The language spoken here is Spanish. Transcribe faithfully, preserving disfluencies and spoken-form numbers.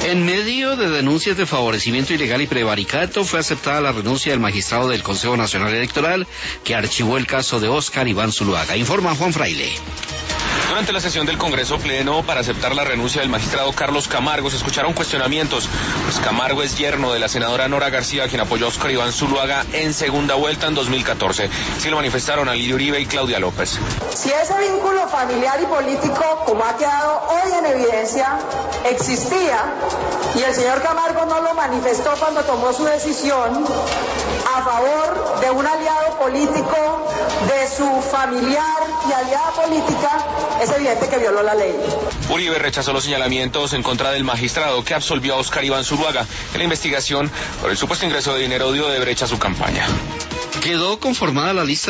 En medio de denuncias de favorecimiento ilegal y prevaricato, fue aceptada la renuncia del magistrado del Consejo Nacional Electoral, que archivó el caso de Óscar Iván Zuluaga. Informa Juan Fraile. Durante la sesión del Congreso Pleno para aceptar la renuncia del magistrado Carlos Camargo se escucharon cuestionamientos, pues Camargo es yerno de la senadora Nora García, quien apoyó a Óscar Iván Zuluaga en segunda vuelta en dos mil catorce. Así lo manifestaron Alirio Uribe y Claudia López. Si ese vínculo familiar y político, como ha quedado hoy en evidencia, existía y el señor Camargo no lo manifestó cuando tomó su decisión a favor de un aliado político, de su familiar y aliada política, es evidente que violó la ley. Uribe rechazó los señalamientos en contra del magistrado que absolvió a Óscar Iván Zuluaga en la investigación por el supuesto ingreso de dinero de Odebrecht a su campaña. Quedó conformada la lista